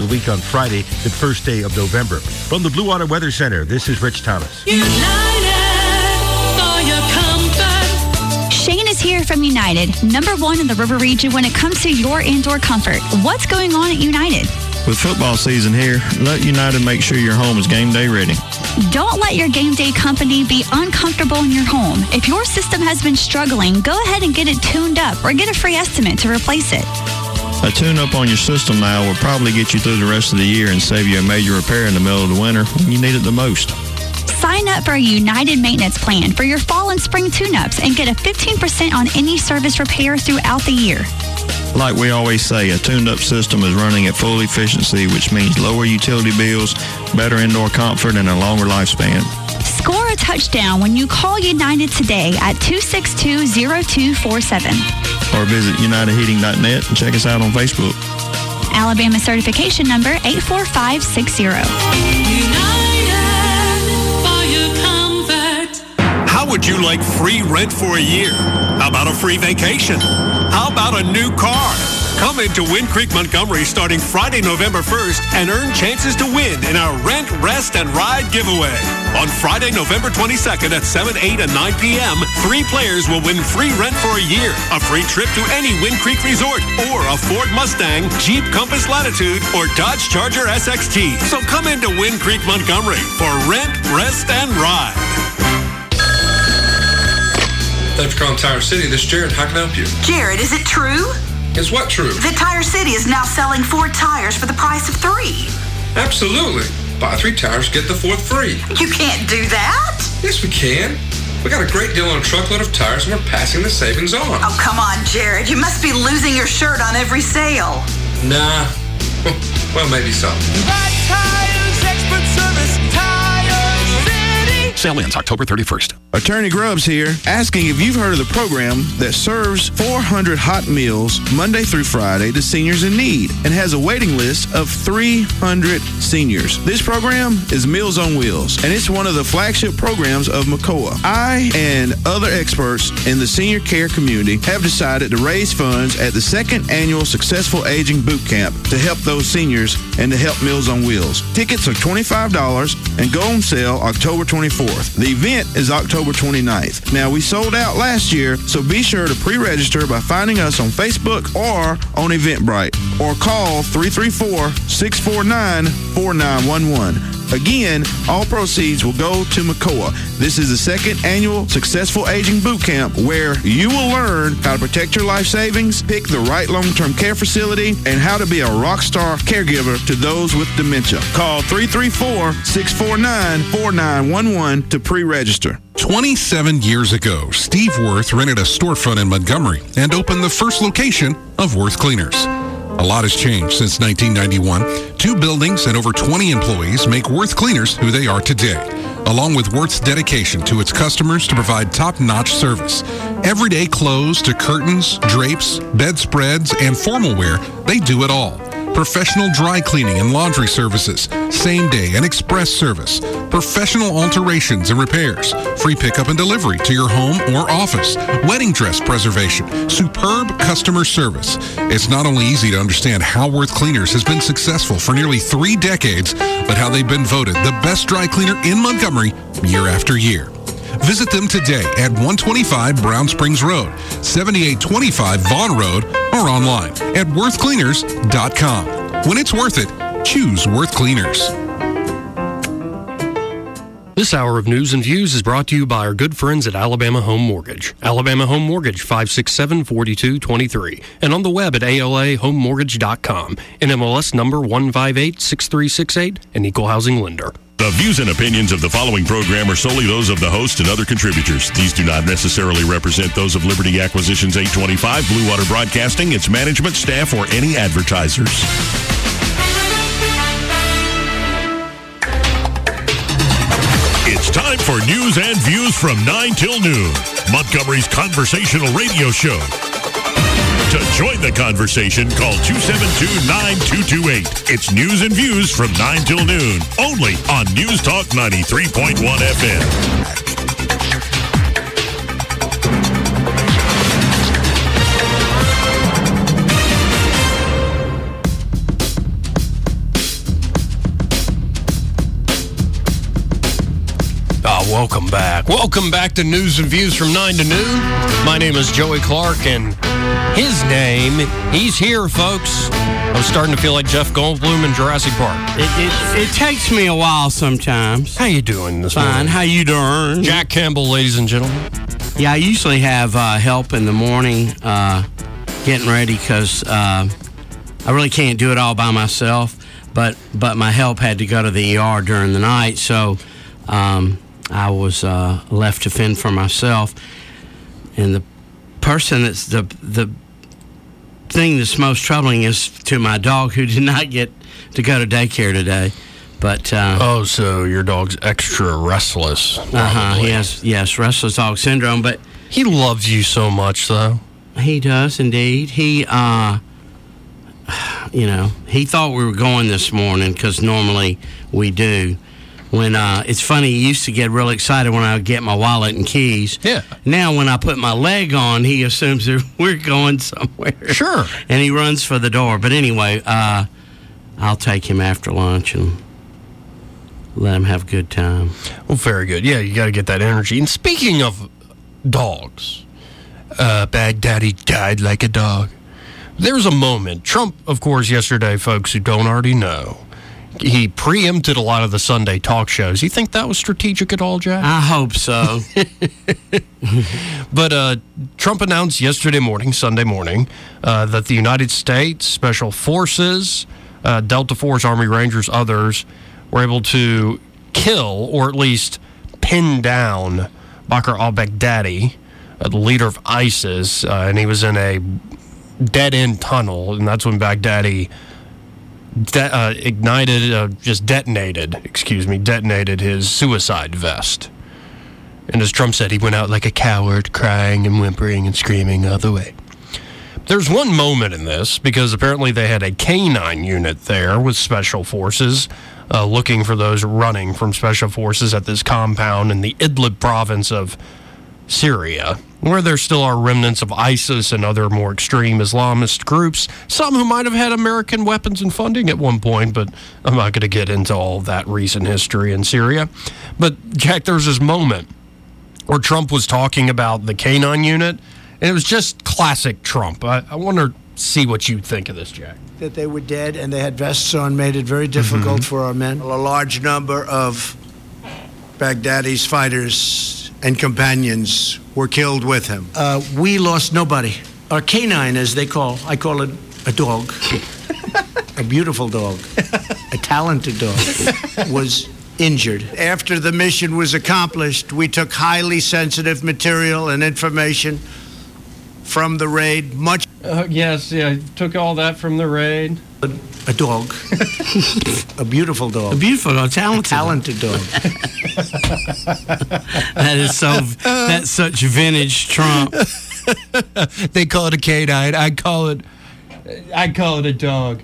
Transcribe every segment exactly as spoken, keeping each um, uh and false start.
week on Friday, the first day of November. From the Blue Water Weather Center, this is Rich Thomas. United for your comfort. Shane is here from United, number one in the River Region when it comes to your indoor comfort. What's going on at United? With football season here, let United make sure your home is game day ready. Don't let your game day company be uncomfortable in your home. If your system has been struggling, go ahead and get it tuned up or get a free estimate to replace it. A tune-up on your system now will probably get you through the rest of the year and save you a major repair in the middle of the winter when you need it the most. Sign up for a United maintenance plan for your fall and spring tune-ups and get a fifteen percent on any service repair throughout the year. Like we always say, a tuned-up system is running at full efficiency, which means lower utility bills, better indoor comfort, and a longer lifespan. Score a touchdown when you call United today at two six two, zero two four seven. Or visit united heating dot net and check us out on Facebook. Alabama certification number eight four five six zero. How would you like free rent for a year? How about a free vacation? How about a new car? Come into Wind Creek Montgomery starting Friday, November first and earn chances to win in our Rent, Rest, and Ride giveaway. On Friday, November twenty-second at seven, eight, and nine p.m., three players will win free rent for a year, a free trip to any Wind Creek resort, or a Ford Mustang, Jeep Compass Latitude, or Dodge Charger S X T. So come into Wind Creek Montgomery for Rent, Rest, and Ride. Thanks for calling Tire City. This is Jared. How can I help you? Jared, is it true? Is what true? That Tire City is now selling four tires for the price of three. Absolutely. Buy three tires, get the fourth free. You can't do that. Yes, we can. We got a great deal on a truckload of tires, and we're passing the savings on. Oh, come on, Jared. You must be losing your shirt on every sale. Nah. Well, maybe so. Right Tires, expert service, Tire City. Sale ends October thirty-first. Attorney Grubbs here, asking if you've heard of the program that serves four hundred hot meals Monday through Friday to seniors in need and has a waiting list of three hundred seniors. This program is Meals on Wheels, and it's one of the flagship programs of M C O A. I and other experts in the senior care community have decided to raise funds at the second annual Successful Aging Boot Camp to help those seniors and to help Meals on Wheels. Tickets are twenty-five dollars and go on sale October twenty-fourth. The event is October twenty-ninth. Now, we sold out last year, so be sure to pre-register by finding us on Facebook or on Eventbrite, or call three three four, six four nine, four nine one one. Again, all proceeds will go to M C O A. This is the second annual Successful Aging Boot Camp, where you will learn how to protect your life savings, pick the right long-term care facility, and how to be a rock star caregiver to those with dementia. Call three three four, six four nine, four nine one one to pre-register. twenty-seven years ago, Steve Worth rented a storefront in Montgomery and opened the first location of Worth Cleaners. A lot has changed since nineteen ninety-one. Two buildings and over twenty employees make Worth Cleaners who they are today, along with Worth's dedication to its customers to provide top-notch service. Everyday clothes to curtains, drapes, bedspreads, and formal wear, they do it all. Professional dry cleaning and laundry services, same-day and express service, professional alterations and repairs, free pickup and delivery to your home or office, wedding dress preservation, superb customer service. It's not only easy to understand how Worth Cleaners has been successful for nearly three decades, but how they've been voted the best dry cleaner in Montgomery year after year. Visit them today at one twenty-five Brown Springs Road, seventy-eight twenty-five Vaughn Road, or online at worth cleaners dot com. When it's worth it, choose Worth Cleaners. This hour of News and Views is brought to you by our good friends at Alabama Home Mortgage. Alabama Home Mortgage, five six seven, four two two three. And on the web at A L A home mortgage dot com. N M L S number one five eight six three six eight, an equal housing lender. The views and opinions of the following program are solely those of the host and other contributors. These do not necessarily represent those of Liberty Acquisitions eight twenty-five, Blue Water Broadcasting, its management, staff, or any advertisers. It's time for News and Views from nine till noon, Montgomery's conversational radio show. To join the conversation, call two seven two, nine two two eight. It's News and Views from nine till noon, only on News Talk ninety-three point one F M. welcome back. Welcome back to News and Views from nine to noon. My name is Joey Clark, and his name, he's here, folks. I was starting to feel like Jeff Goldblum in Jurassic Park. It, it, it takes me a while sometimes. How you doing this Fine. morning? How you doing? Jack Campbell, ladies and gentlemen. Yeah, I usually have uh, help in the morning uh, getting ready because uh, I really can't do it all by myself. But but my help had to go to the E R during the night, so um, I was uh, left to fend for myself. And the person that's the the thing that's most troubling is to my dog, who did not get to go to daycare today. But uh, oh, so your dog's extra restless. Uh huh. Yes, yes, restless dog syndrome. But he loves you so much, though. He does indeed. He uh. You know, he thought we were going this morning because normally we do. When uh, it's funny, he used to get real excited when I would get my wallet and keys. Yeah. Now, when I put my leg on, he assumes that we're going somewhere. Sure. And he runs for the door. But anyway, uh, I'll take him after lunch and let him have a good time. Well, very good. Yeah, you got to get that energy. And speaking of dogs, uh, Baghdadi died like a dog. There's a moment. Trump, of course, yesterday, folks who don't already know, he preempted a lot of the Sunday talk shows. You think that was strategic at all, Jack? I hope so. But uh, Trump announced yesterday morning, Sunday morning, uh, that the United States Special Forces, uh, Delta Force, Army Rangers, others, were able to kill, or at least pin down, Bakr al-Baghdadi, uh, the leader of ISIS, uh, and he was in a dead-end tunnel, and that's when Baghdadi de- uh, ignited, uh, just detonated, excuse me, detonated his suicide vest. And as Trump said, he went out like a coward, crying and whimpering and screaming all the way. There's one moment in this, because apparently they had a canine unit there with Special Forces, uh, looking for those running from Special Forces at this compound in the Idlib province of Syria, where there still are remnants of ISIS and other more extreme Islamist groups, some who might have had American weapons and funding at one point, but I'm not going to get into all that recent history in Syria. But, Jack, there was this moment where Trump was talking about the canine unit, and it was just classic Trump. I, I want to see what you think of this, Jack. That they were dead and they had vests on made it very difficult mm-hmm. for our men. A large number of Baghdadi's fighters and companions were killed with him. Uh, we lost nobody. Our canine, as they call, I call it a dog, a beautiful dog, a talented dog, was injured. After the mission was accomplished, we took highly sensitive material and information from the raid. Much. Uh, yes, yeah, took all that from the raid. A, a dog, a beautiful dog, a beautiful dog, talented, a talented dog. That is so. That's such vintage Trump. They call it a canine. I call it. I call it a dog.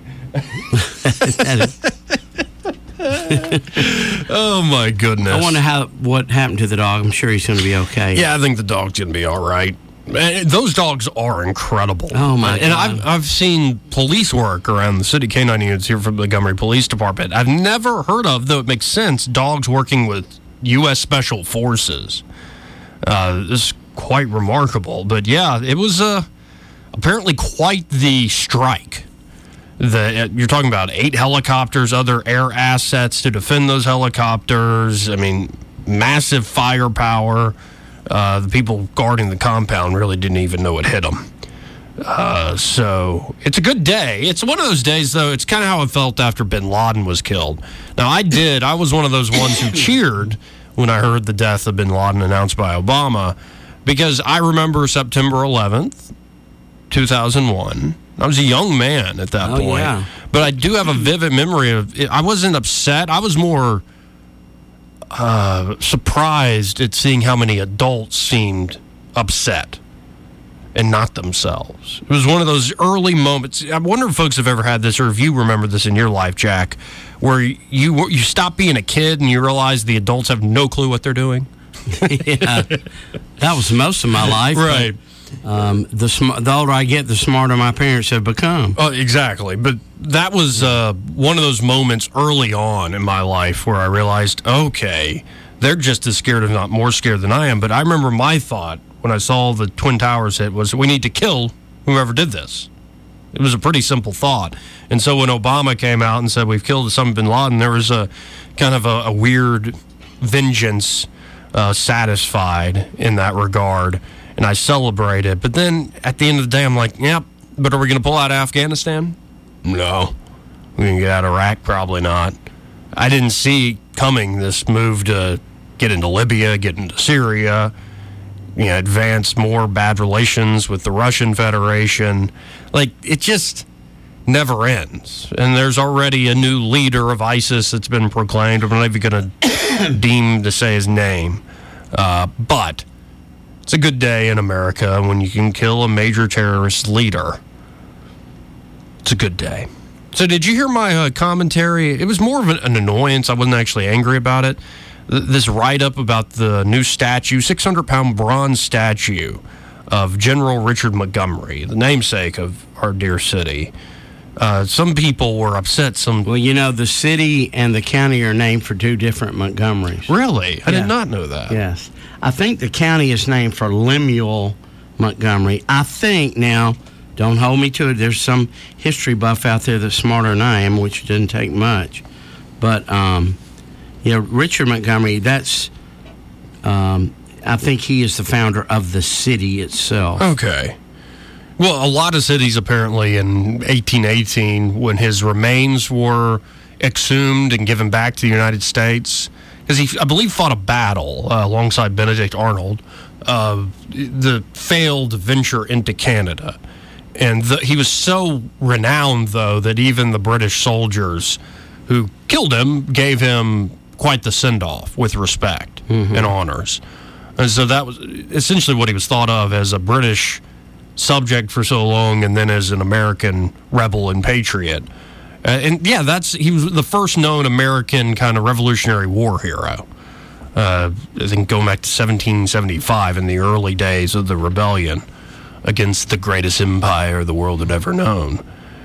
Oh my goodness! I wonder how what happened to the dog. I'm sure he's going to be okay. Yeah, I think the dog's going to be all right. Man, those dogs are incredible. Oh my! And God. I've I've seen police work around the city, canine units here from the Montgomery Police Department. I've never heard of, though it makes sense, dogs working with U S Special Forces. Uh, this is quite remarkable. But yeah, it was uh, apparently quite the strike. The, you're talking about eight helicopters, other air assets to defend those helicopters. I mean, massive firepower. Uh, the people guarding the compound really didn't even know it hit them. Uh, so it's a good day. It's one of those days, though, it's kind of how it felt after bin Laden was killed. Now, I did. I was one of those ones who cheered when I heard the death of bin Laden announced by Obama, because I remember September eleventh, two thousand one. I was a young man at that oh, point. Yeah. But I do have a vivid memory of it. I wasn't upset. I was more uh, surprised at seeing how many adults seemed upset and not themselves. It was one of those early moments. I wonder if folks have ever had this, or if you remember this in your life, Jack, where you you stop being a kid and you realize the adults have no clue what they're doing. Yeah, that was most of my life. Right. um, the sm- the older I get, the smarter my parents have become. Oh, exactly. But that was uh, one of those moments early on in my life where I realized, okay, they're just as scared, if not more scared than I am. But I remember my thought when I saw the Twin Towers hit was, we need to kill whoever did this. It was a pretty simple thought. And so when Obama came out and said, we've killed Osama bin Laden, there was a kind of a, a weird vengeance uh, satisfied in that regard. And I celebrated. But then at the end of the day, I'm like, yep, but are we going to pull out of Afghanistan? No. We can get out of Iraq? Probably not. I didn't see coming this move to get into Libya, get into Syria, you know, advance more bad relations with the Russian Federation. Like, it just never ends. And there's already a new leader of ISIS that's been proclaimed. I'm not even going to deem to say his name. Uh, but it's a good day in America when you can kill a major terrorist leader. It's a good day. So did you hear my uh, commentary? It was more of an, an annoyance. I wasn't actually angry about it. Th- this write-up about the new statue, six hundred pound bronze statue of General Richard Montgomery, the namesake of our dear city. Uh, some people were upset. Some Well, you know, the city and the county are named for two different Montgomerys. Really? I Yeah. did not know that. Yes. I think the county is named for Lemuel Montgomery. I think now, don't hold me to it, there's some history buff out there that's smarter than I am, which didn't take much. But, um, yeah, Richard Montgomery, that's, um, I think he is the founder of the city itself. Okay. Well, a lot of cities apparently in eighteen eighteen, when his remains were exhumed and given back to the United States, because he, I believe, fought a battle uh, alongside Benedict Arnold, uh, the failed venture into Canada. And the, he was so renowned, though, that even the British soldiers who killed him gave him quite the send-off with respect Mm-hmm. and honors. And so that was essentially what he was thought of as a British subject for so long, and then as an American rebel and patriot. Uh, and yeah, that's he was the first known American kind of Revolutionary War hero. Uh, I think going back to seventeen seventy-five in the early days of the rebellion against the greatest empire the world had ever known.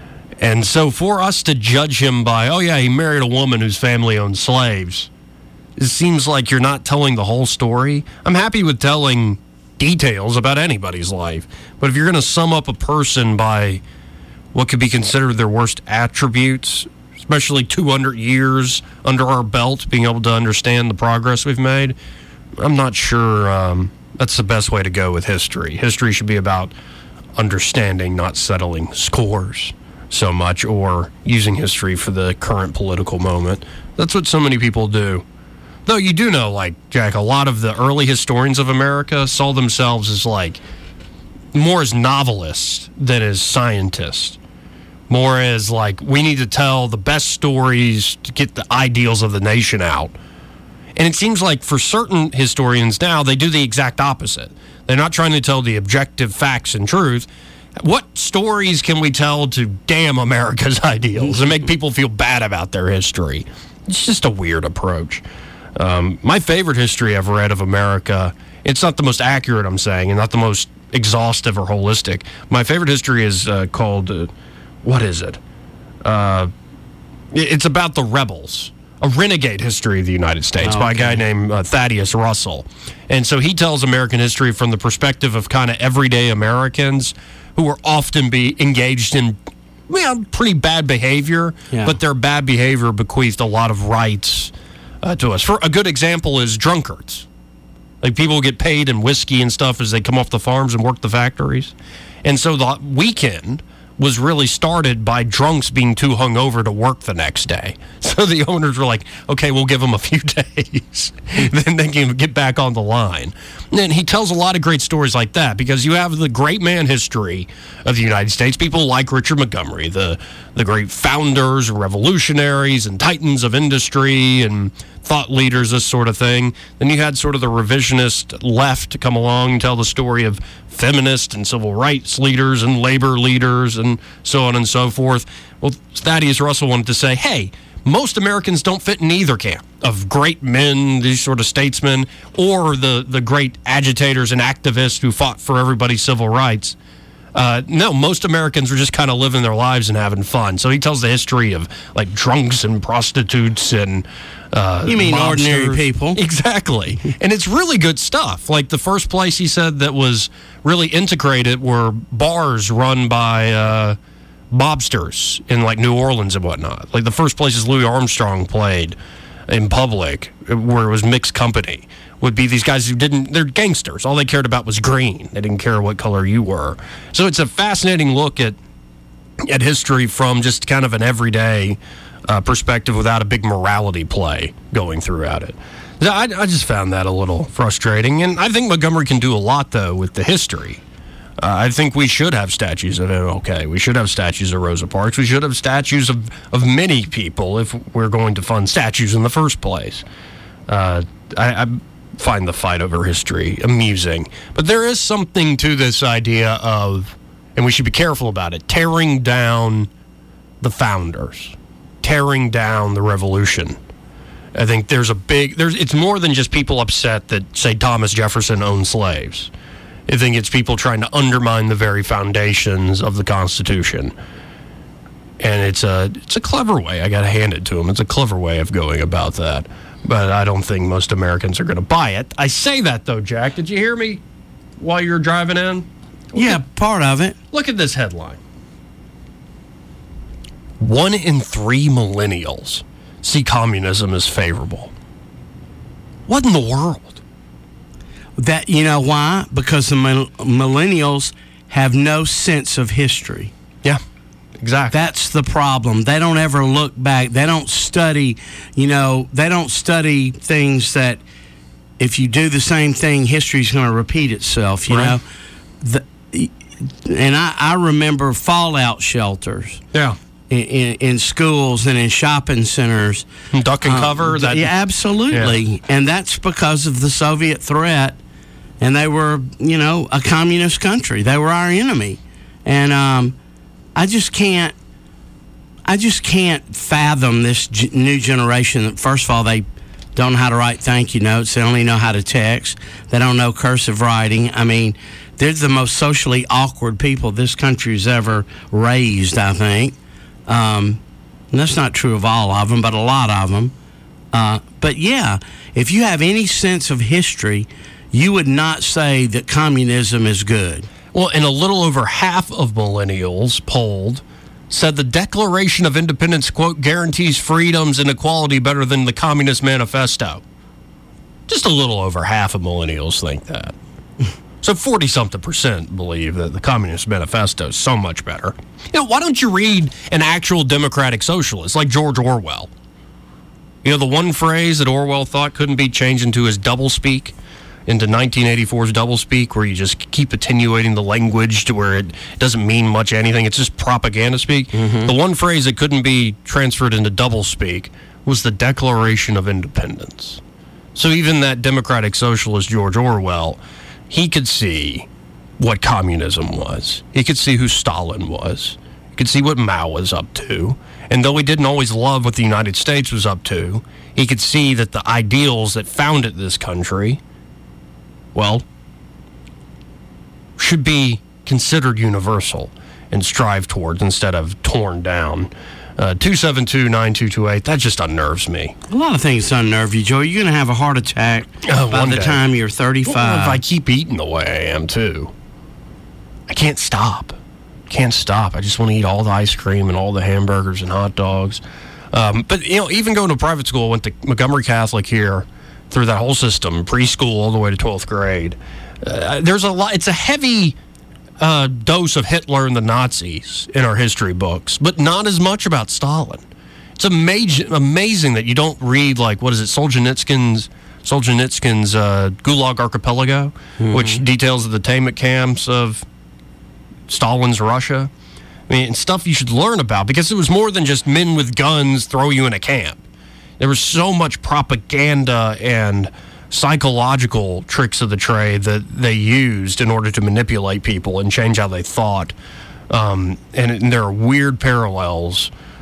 And so for us to judge him by, oh yeah, he married a woman whose family owned slaves, it seems like you're not telling the whole story. I'm happy with telling details about anybody's life, but if you're going to sum up a person by what could be considered their worst attributes, especially two hundred years under our belt, being able to understand the progress we've made, I'm not sure um, that's the best way to go with history. History should be about understanding, not settling scores so much or using history for the current political moment. That's what so many people do. Though you do know, like, Jack, a lot of the early historians of America saw themselves as, like, more as novelists than as scientists. More as, like, we need to tell the best stories to get the ideals of the nation out. And it seems like for certain historians now, they do the exact opposite. They're not trying to tell the objective facts and truth. What stories can we tell to damn America's ideals and make people feel bad about their history? It's just a weird approach. Um, my favorite history I've read of America, it's not the most accurate, I'm saying, and not the most exhaustive or holistic. My favorite history is uh, called, uh, what is it? Uh, it's about the rebels. A renegade history of the United States oh, by a guy named uh, Thaddeus Russell. And so he tells American history from the perspective of kind of everyday Americans who were often be engaged in, well, pretty bad behavior, yeah. but their bad behavior bequeathed a lot of rights uh, to us. For a good example is drunkards. Like, people get paid in whiskey and stuff as they come off the farms and work the factories. And so the weekend was really started by drunks being too hungover to work the next day. So the owners were like, okay, we'll give them a few days. Then they can get back on the line. And he tells a lot of great stories like that because you have the great man history of the United States. People like Richard Montgomery, the, the great founders, revolutionaries, and titans of industry and thought leaders, this sort of thing. Then you had sort of the revisionist left come along and tell the story of feminist and civil rights leaders and labor leaders and so on and so forth. Well, Thaddeus Russell wanted to say, hey, most Americans don't fit in either camp of great men, these sort of statesmen, or the, the great agitators and activists who fought for everybody's civil rights. Uh, no, most Americans were just kind of living their lives and having fun. So he tells the history of like drunks and prostitutes and uh, you mean mobsters. Ordinary people? Exactly, and it's really good stuff. Like the first place he said that was really integrated were bars run by uh, mobsters in like New Orleans and whatnot. Like the first places Louis Armstrong played in public, where it was mixed company, would be these guys who didn't, they're gangsters. All they cared about was green. They didn't care what color you were. So it's a fascinating look at at history from just kind of an everyday uh, perspective without a big morality play going throughout it. I, I just found that a little frustrating. And I think Montgomery can do a lot, though, with the history. Uh, I think we should have statues of M L K. We should have statues of Rosa Parks. We should have statues of, of many people if we're going to fund statues in the first place. Uh, I... I find the fight over history amusing. But there is something to this idea of, and we should be careful about it, tearing down the founders, tearing down the revolution. I think there's a big, there's it's more than just people upset that, say, Thomas Jefferson owned slaves. I think it's people trying to undermine the very foundations of the Constitution. And it's a, it's a clever way. I got to hand it to them. It's a clever way of going about that. But I don't think most Americans are going to buy it. I say that, though, Jack. Did you hear me while you were driving in? Yeah, part of it. Look at this headline. One in three millennials see communism as favorable. What in the world? That, you know why? Because the millennials have no sense of history. Yeah. Exactly. That's the problem. They don't ever look back. They don't study, you know, they don't study things that if you do the same thing, history's going to repeat itself, you right. know. The, and I, I remember fallout shelters. Yeah. In, in, in schools and in shopping centers. Duck and cover? Um, that, yeah, absolutely. Yeah. And that's because of the Soviet threat. And they were, you know, a communist country. They were our enemy. And, um, I just can't. I just can't fathom this g- new generation. First of all, they don't know how to write thank you notes. They only know how to text. They don't know cursive writing. I mean, they're the most socially awkward people this country's ever raised, I think. Um, and that's not true of all of them, but a lot of them. Uh, but yeah, if you have any sense of history, you would not say that communism is good. Well, and a little over half of millennials polled said the Declaration of Independence, quote, guarantees freedoms and equality better than the Communist Manifesto. Just a little over half of millennials think that. So forty-something percent believe that the Communist Manifesto is so much better. You know, why don't you read an actual democratic socialist like George Orwell? You know, the one phrase that Orwell thought couldn't be changed into his doublespeak, into nineteen eighty-four's doublespeak, where you just keep attenuating the language to where it doesn't mean much anything. It's just propaganda speak. Mm-hmm. The one phrase that couldn't be transferred into doublespeak was the Declaration of Independence. So even that democratic socialist George Orwell, he could see what communism was. He could see who Stalin was. He could see what Mao was up to. And though he didn't always love what the United States was up to, he could see that the ideals that founded this country, well, should be considered universal and strive towards instead of torn down. Uh, two seven two, nine two two eight, that just unnerves me. A lot of things unnerve you, Joe. You're going to have a heart attack uh, by the day. time you're thirty-five. Well, if I keep eating the way I am, too. I can't stop. Can't stop. I just want to eat all the ice cream and all the hamburgers and hot dogs. Um, but, you know, even going to private school, I went to Montgomery Catholic here, through that whole system, preschool all the way to twelfth grade. Uh, there's a lot, it's a heavy uh, dose of Hitler and the Nazis in our history books, but not as much about Stalin. It's amazing, amazing that you don't read, like, what is it, Solzhenitsyn's, Solzhenitsyn's uh, Gulag Archipelago, mm-hmm. which details the detainment camps of Stalin's Russia. I mean, and stuff you should learn about, because it was more than just men with guns throw you in a camp. There was so much propaganda and psychological tricks of the trade that they used in order to manipulate people and change how they thought. Um, and, and there are weird parallels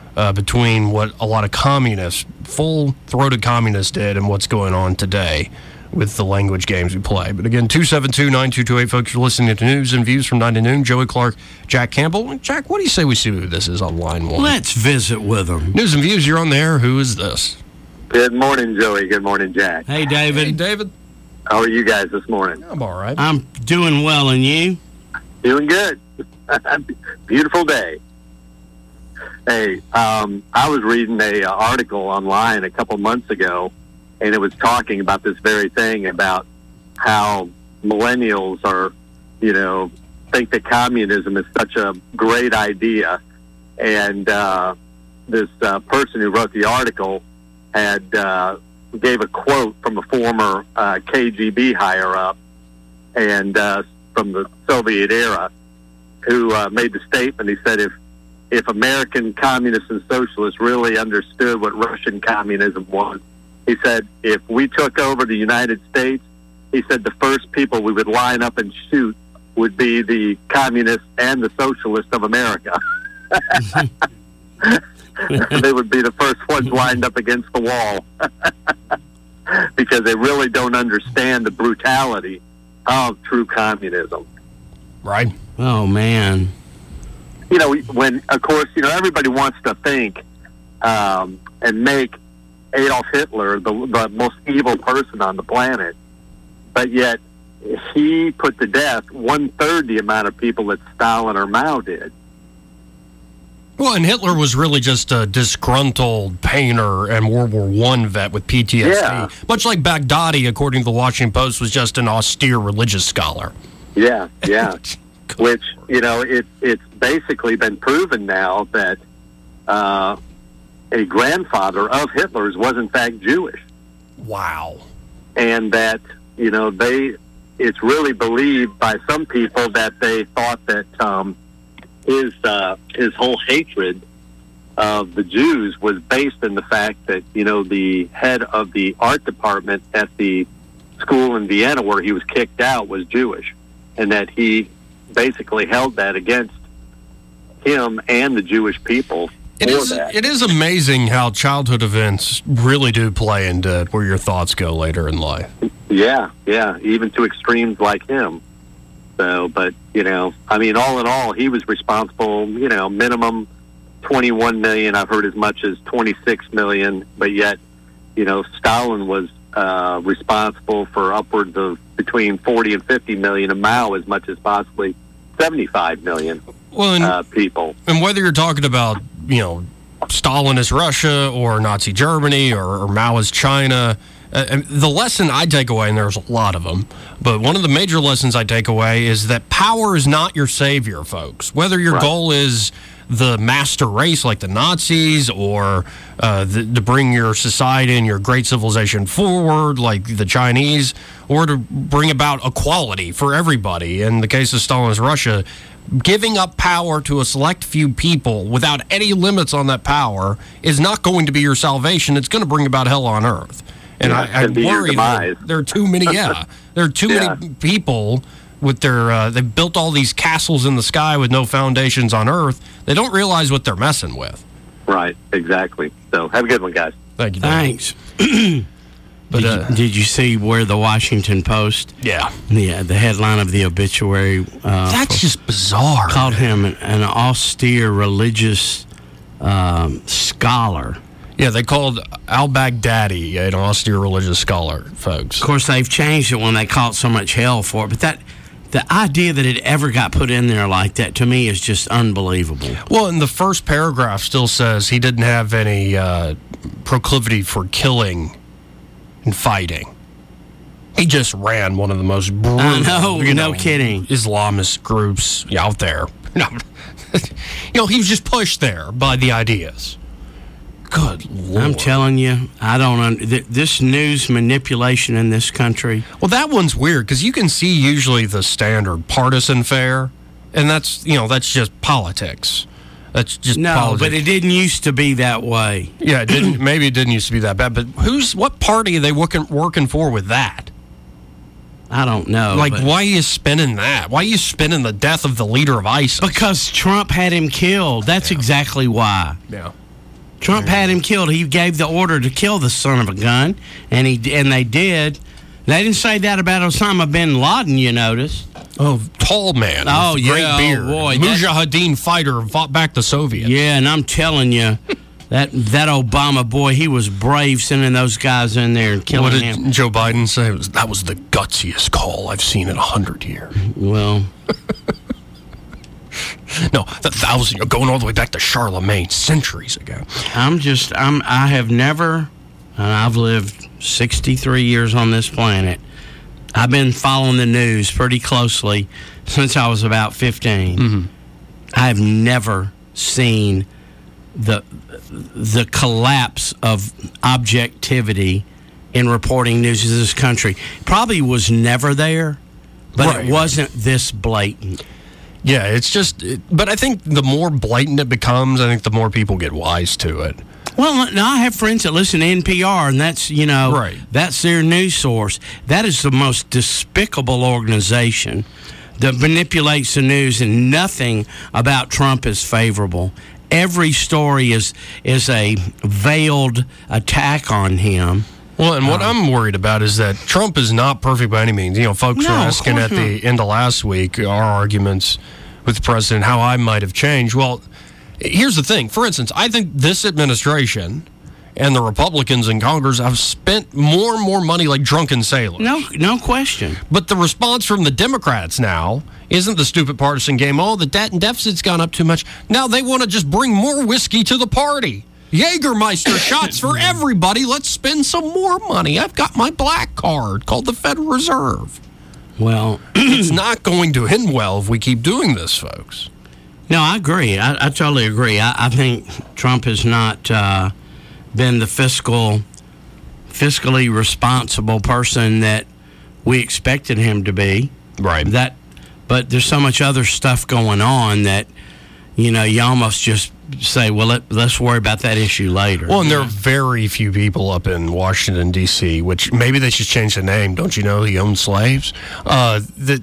uh, between what a lot of communists, full-throated communists did and what's going on today with the language games we play. But again, two seven two, nine two two eight, folks, you're listening to News and Views from nine to noon. Joey Clark, Jack Campbell. Jack, what do you say we see who this is on line one? Let's visit with them. News and Views, you're on there. Who is this? Good morning, Joey. Good morning, Jack. Hey, David. Hey, David. How are you guys this morning? I'm all right. I'm doing well, and you? Doing good. Beautiful day. Hey, um, I was reading a uh, article online a couple months ago, and it was talking about this very thing, about how millennials are, you know, think that communism is such a great idea. And uh, this uh, person who wrote the article had uh, gave a quote from a former uh, K G B higher-up and uh, from the Soviet era, who uh, made the statement. He said, if if American communists and socialists really understood what Russian communism was, he said, if we took over the United States, he said the first people we would line up and shoot would be the communists and the socialists of America. They would be the first ones lined up against the wall because they really don't understand the brutality of true communism. Right. Oh, man. You know, when, of course, you know, everybody wants to think um, and make Adolf Hitler the, the most evil person on the planet, but yet he put to death one-third the amount of people that Stalin or Mao did. Well, and Hitler was really just a disgruntled painter and World War One vet with P T S D. Yeah. Much like Baghdadi, according to the Washington Post, was just an austere religious scholar. Yeah, yeah. Which, you know, it, it's basically been proven now that uh, a grandfather of Hitler's was, in fact, Jewish. Wow. And that, you know, they, it's really believed by some people that they thought that um, his, uh, his whole hatred of the Jews was based in the fact that, you know, the head of the art department at the school in Vienna where he was kicked out was Jewish, and that he basically held that against him and the Jewish people. It is, it is amazing how childhood events really do play into where your thoughts go later in life. Yeah, yeah, even to extremes like him. So, but, you know, I mean, all in all, he was responsible, you know, minimum twenty-one million. I've heard as much as twenty-six million, but yet, you know, Stalin was uh, responsible for upwards of between forty and fifty million, and Mao as much as possibly seventy-five million well, and, uh, people. And whether you're talking about, you know, Stalinist Russia or Nazi Germany or, or Maoist China, uh, the lesson I take away, and there's a lot of them, but one of the major lessons I take away is that power is not your savior, folks. Whether your right. goal is the master race like the Nazis, or uh, the, to bring your society and your great civilization forward like the Chinese, or to bring about equality for everybody. In the case of Stalinist Russia, giving up power to a select few people without any limits on that power is not going to be your salvation. It's going to bring about hell on earth. And yeah, I, I worry that there are too many, yeah, there are too yeah. many people with their, uh, they built all these castles in the sky with no foundations on earth. They don't realize what they're messing with. Right, exactly. So have a good one, guys. Thank you. Thanks. But, did, uh, you, did you see where the Washington Post? Yeah. Yeah, the headline of the obituary. Uh, That's for, just bizarre. Called him an, an austere religious um, scholar. Yeah, they called al-Baghdadi an austere religious scholar, folks. Of course, they've changed it when they caught so much hell for it. But that the idea that it ever got put in there like that, to me, is just unbelievable. Well, and the first paragraph still says he didn't have any uh, proclivity for killing and fighting. He just ran one of the most brutal, I know, you no know, kidding. Islamist groups out there. You know, he was just pushed there by the ideas. Good Lord. I'm telling you, I don't un- th- this news manipulation in this country. Well, that one's weird because you can see usually the standard partisan fare, and that's, you know, that's just politics. That's just no, politics. but it didn't used to be that way. Yeah, it didn't. Maybe it didn't used to be that bad. But who's what party are they working working for with that? I don't know. Like, why are you spinning that? Why are you spinning the death of the leader of ISIS? Because Trump had him killed. That's yeah. exactly why. Yeah. Trump had him killed. He gave the order to kill the son of a gun, and he and they did. They didn't say that about Osama bin Laden, you notice. Oh, tall man. Oh, with yeah. Great beard. Oh, boy. Mujahideen fighter fought back the Soviets. Yeah, and I'm telling you, that that Obama boy, he was brave sending those guys in there and killing What did him. Joe Biden say? It was, that was the gutsiest call I've seen in a hundred years. Well... No, the thousand, going all the way back to Charlemagne, centuries ago. I'm just, I'm, I have never, and I've lived sixty-three years on this planet. I've been following the news pretty closely since I was about fifteen. Mm-hmm. I've never seen the the collapse of objectivity in reporting news in this country. Probably was never there, but Right. it wasn't this blatant. Yeah, it's just, it, but I think the more blatant it becomes, I think the more people get wise to it. Well, now I have friends that listen to N P R, and that's, you know, Right. that's their news source. That is the most despicable organization that manipulates the news, and nothing about Trump is favorable. Every story is is a veiled attack on him. Well, and what I'm worried about is that Trump is not perfect by any means. You know, folks No, were of asking course at the end of last week our arguments with the president, how I might have changed. Well, here's the thing. For instance, I think this administration and the Republicans in Congress have spent more and more money like drunken sailors. No, no question. But the response from the Democrats now isn't the stupid partisan game, oh, the debt and deficit's gone up too much. Now they want to just bring more whiskey to the party. Jägermeister shots for everybody. Let's spend some more money. I've got my black card called the Federal Reserve. Well, it's not going to end well if we keep doing this, folks. No, I agree. I, I totally agree. I, I think Trump has not uh, been the fiscal, fiscally responsible person that we expected him to be. Right. That, but there's so much other stuff going on that, you know, you almost just say, well, let, let's worry about that issue later. Well, and there are very few people up in Washington, D C, which maybe they should change the name. Don't you know he owned slaves? Uh, that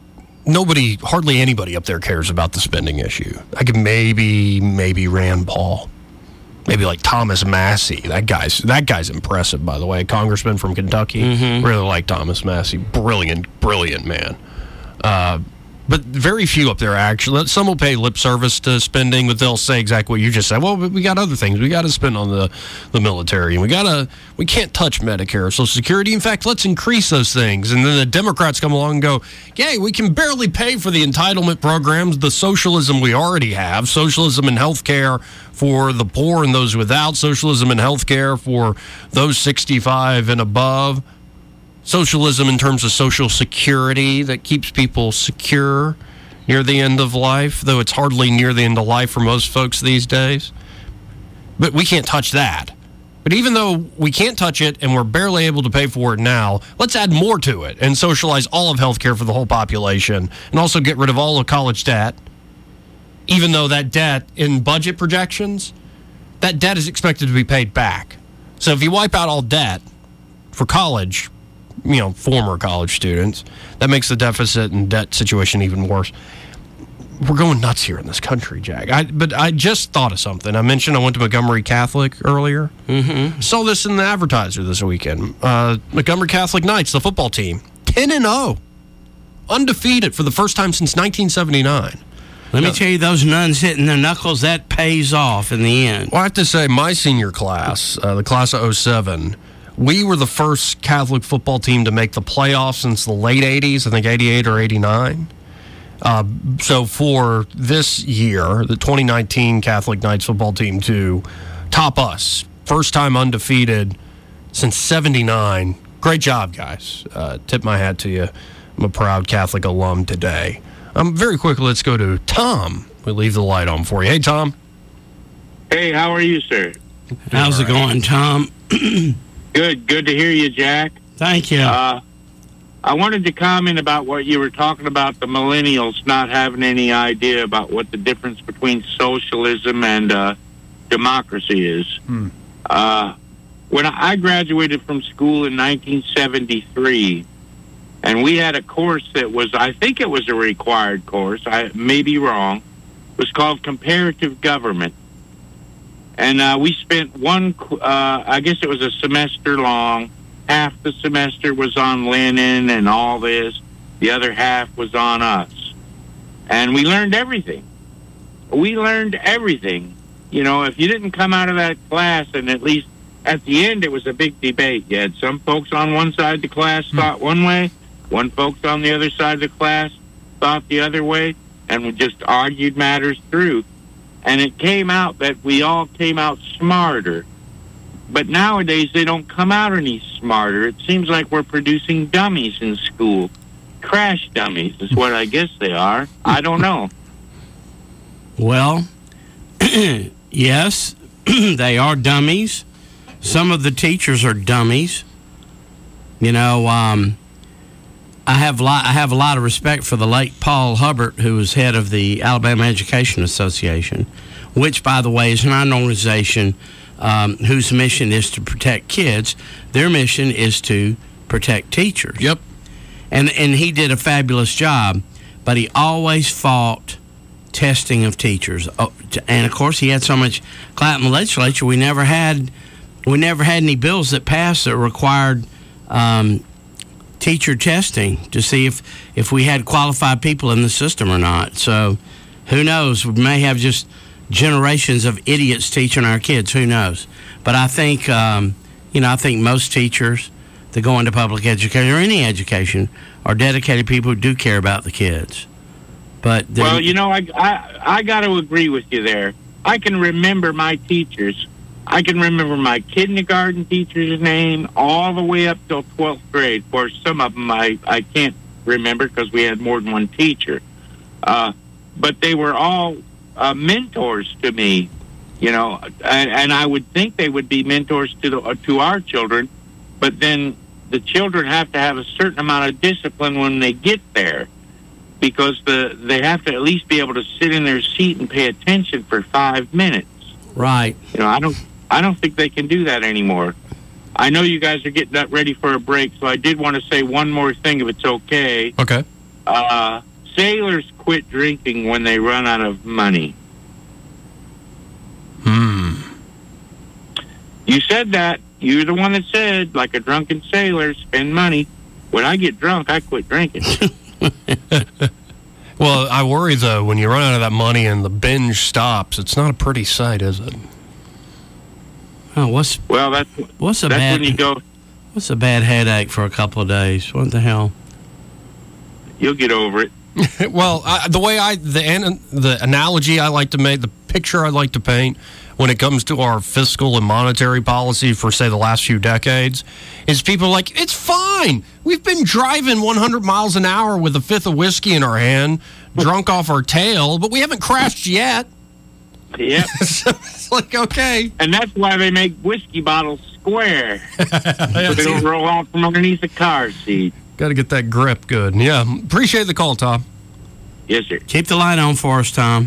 nobody, hardly anybody up there cares about the spending issue. I could maybe, maybe Rand Paul. Maybe like Thomas Massey. That guy's that guy's impressive, by the way. Congressman from Kentucky. Mm-hmm. Really like Thomas Massey. Brilliant, brilliant man. Uh, but very few up there actually. Some will pay lip service to spending, but they'll say exactly what you just said. Well, we got other things. We got to spend on the, the military, and we gotta we can't touch Medicare, Social Security. In fact, let's increase those things. And then the Democrats come along and go, "Yay, we can barely pay for the entitlement programs, the socialism we already have, socialism in health care for the poor and those without, socialism in health care for those sixty-five and above." Socialism in terms of Social Security that keeps people secure near the end of life, though it's hardly near the end of life for most folks these days. But we can't touch that. But even though we can't touch it and we're barely able to pay for it now, let's add more to it and socialize all of healthcare for the whole population and also get rid of all of college debt, even though that debt in budget projections, that debt is expected to be paid back. So if you wipe out all debt for college, you know, former college students, that makes the deficit and debt situation even worse. We're going nuts here in this country, Jack. I, but I just thought of something. I mentioned I went to Montgomery Catholic earlier. Mm-hmm. Saw this in the advertiser this weekend. Uh, Montgomery Catholic Knights, the football team, ten and oh, undefeated for the first time since nineteen seventy-nine. Let me tell you, those nuns hitting their knuckles, that pays off in the end. Well, I have to say, my senior class, uh, the class of oh seven, we were the first Catholic football team to make the playoffs since the late eighties, I think eighty-eight or eighty-nine. Uh, so for this year, the twenty nineteen Catholic Knights football team to top us, first time undefeated since seventy-nine. Great job, guys. Uh, tip my hat to you. I'm a proud Catholic alum today. Um, very quickly, let's go to Tom. We'll leave the light on for you. Hey, Tom. Hey, how are you, sir? How's it going, Tom? Good. Good to hear you, Jack. Thank you. Uh, I wanted to comment about what you were talking about, the millennials not having any idea about what the difference between socialism and uh, democracy is. Hmm. Uh, when I graduated from school in nineteen seventy-three, and we had a course that was, I think it was a required course, I may be wrong, it was called comparative government. And uh, we spent one, uh, I guess it was a semester long. Half the semester was on linen and all this. The other half was on us. And we learned everything. We learned everything. You know, if you didn't come out of that class, and at least at the end, it was a big debate. You had some folks on one side of the class thought one way, one folks on the other side of the class thought the other way, and we just argued matters through. And it came out that we all came out smarter. But nowadays, they don't come out any smarter. It seems like we're producing dummies in school. Crash dummies is what I guess they are. I don't know. Well, yes, they are dummies. Some of the teachers are dummies. You know, um, I have lot, I have a lot of respect for the late Paul Hubbard, who was head of the Alabama Education Association, which, by the way, is not an organization um, whose mission is to protect kids. Their mission is to protect teachers. Yep. And and he did a fabulous job, but he always fought testing of teachers. Oh, and of course, he had so much clout in the legislature. We never had we never had any bills that passed that required um, teacher testing to see if if we had qualified people in the system or not. So, who knows? We may have just generations of idiots teaching our kids. Who knows? But I think um, you know, I think most teachers that go into public education or any education are dedicated people who do care about the kids. But well, you know, I, I, I got to agree with you there. I can remember my teachers. I can remember my kindergarten teacher's name all the way up till twelfth grade. Of course, some of them I, I can't remember because we had more than one teacher. Uh, but they were all uh, mentors to me, you know, and, and I would think they would be mentors to the, uh, to our children. But then the children have to have a certain amount of discipline when they get there, because the they have to at least be able to sit in their seat and pay attention for five minutes. Right. You know, I don't I don't think they can do that anymore. I know you guys are getting up ready for a break, so I did want to say one more thing, if it's okay. Okay. Uh, sailors quit drinking when they run out of money. Hmm. You said that. You're the one that said, like a drunken sailor, spend money. When I get drunk, I quit drinking. Well, I worry, though, when you run out of that money and the binge stops, it's not a pretty sight, is it? Oh, what's well, that's what's a that's bad when you go. What's a bad headache for a couple of days? What the hell? You'll get over it. Well, I, the way I the an, the analogy I like to make, the picture I like to paint when it comes to our fiscal and monetary policy for, say, the last few decades, is people are like, it's fine. We've been driving one hundred miles an hour with a fifth of whiskey in our hand, drunk off our tail, but we haven't crashed yet. Yep. So it's like, okay. And that's why they make whiskey bottles square. So they don't roll out from underneath the car seat. Got to get that grip good. Yeah. Appreciate the call, Tom. Yes, sir. Keep the light on for us, Tom.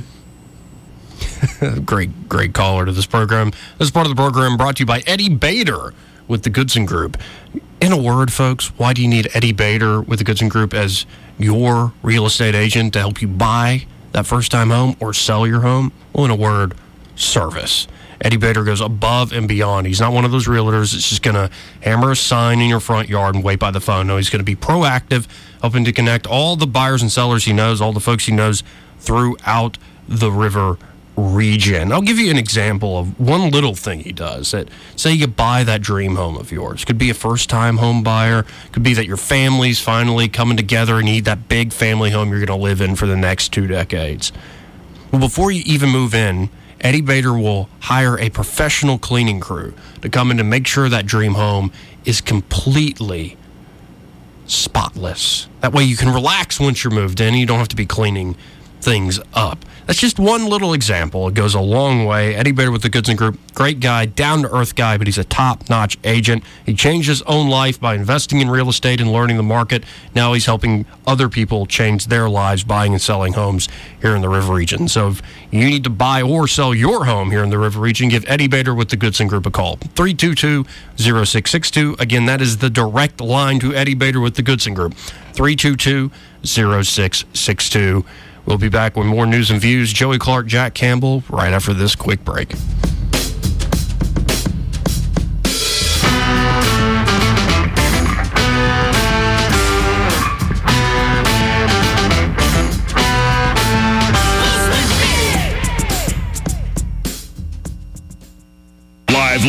Great, great caller to this program. This is part of the program brought to you by Eddie Bader with the Goodson Group. In a word, folks, why do you need Eddie Bader with the Goodson Group as your real estate agent to help you buy that first-time home or sell your home? Well, in a word, service. Eddie Bader goes above and beyond. He's not one of those realtors that's just going to hammer a sign in your front yard and wait by the phone. No, he's going to be proactive, helping to connect all the buyers and sellers he knows, all the folks he knows throughout the river region. I'll give you an example of one little thing he does. That, say you buy that dream home of yours. Could be a first-time home buyer. Could be that your family's finally coming together and you need that big family home you're going to live in for the next two decades. Well, before you even move in, Eddie Bader will hire a professional cleaning crew to come in and make sure that dream home is completely spotless. That way you can relax once you're moved in and you don't have to be cleaning things up. That's just one little example. It goes a long way. Eddie Bader with the Goodson Group, great guy, down-to-earth guy, but he's a top-notch agent. He changed his own life by investing in real estate and learning the market. Now he's helping other people change their lives buying and selling homes here in the River Region. So if you need to buy or sell your home here in the River Region, give Eddie Bader with the Goodson Group a call. three two two, zero six six two. Again, that is the direct line to Eddie Bader with the Goodson Group. three two two, zero six six two. We'll be back with more news and views. Joey Clark, Jack Campbell, right after this quick break.